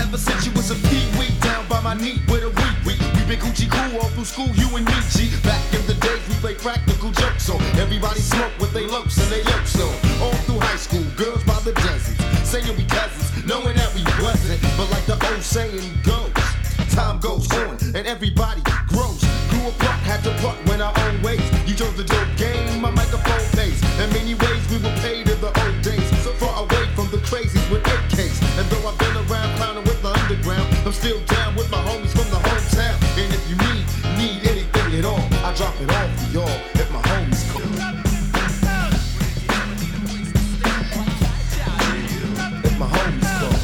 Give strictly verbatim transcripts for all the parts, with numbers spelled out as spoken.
Ever since you was a pee-wee down by my knee with a wee wee. We been Gucci cool all through school, you and me, G. Back in the days we played practical jokes on. Everybody smoked with they lopes and they yokes on. All through high school, girls by the dozens, saying we cousins, knowing that we wasn't. But like the old saying goes, time goes on and everybody grows. Grew apart, had to part, went our own ways. You chose the dope game, my microphone pays. In many ways we were paid in the old days, so far away from the crazies with A Ks. And though I've been around clowning with the underground, I'm still down with my homies from the hometown. And if you need, need anything at all, I drop it off for y'all if my homies call. If my homies call.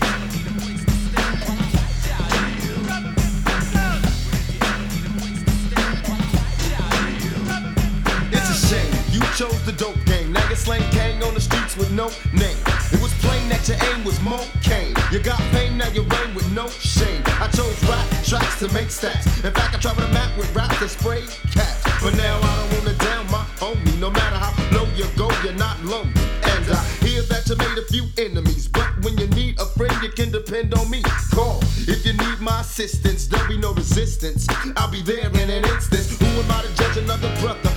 It's a shame you chose the dope game. Now you're slang gang on the streets with no name. It was plain that your aim was more cane. You got fame, now you reign with no shame. I chose rap tracks to make stats. In fact, I travel the map with rap to spray cats. But now I don't wanna down my homie. No matter how low you go, you're not lonely. And I hear that you made a few enemies, but when you need a friend, you can depend on me. Call if you need my assistance. There'll be no resistance. I'll be there in an instant. Who am I to judge another brother?